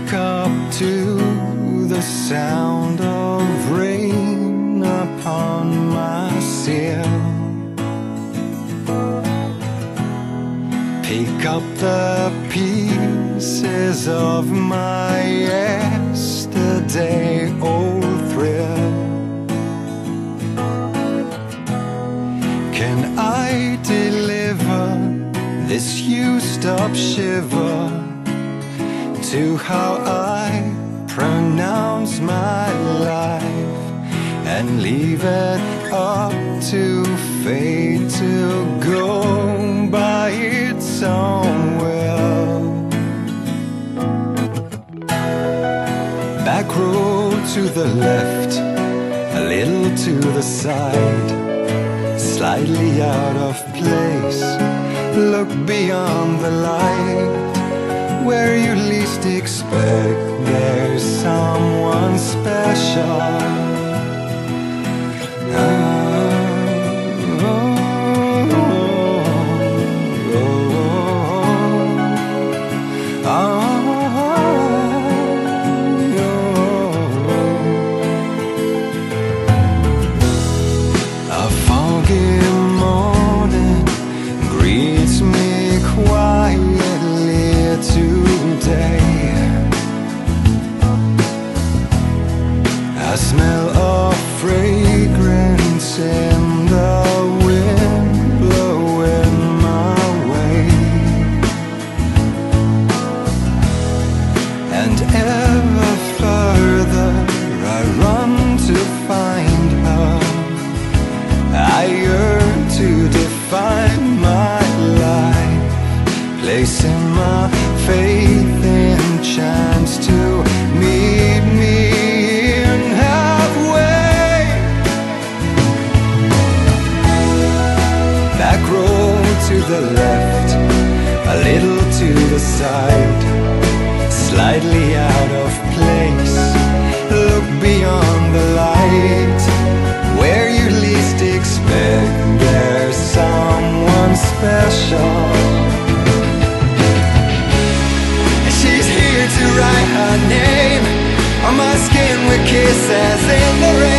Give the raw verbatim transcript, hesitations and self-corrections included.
wake up to the sound of rain upon my sill. Pick up the pieces of my yesterday old thrill. Can I deliver this used-up shiver to how I pronounce my life, and leave it up to fate to go by its own will? Back road to the left, a little to the side, slightly out of place. Look beyond the light, where you least expect there's someone special. Ah, oh, oh, oh, oh, oh. A foggy morning greets me quietly today. I smell of fragrance in the wind blowing my way, and ever further I run to find her. I yearn to define my life, placing my faith in chance to meet me in halfway. Back road to the left, a little to the side, slightly out of place. Look beyond the light, where you least expect there's someone special. She's here to write her name on my skin with kisses in the rain.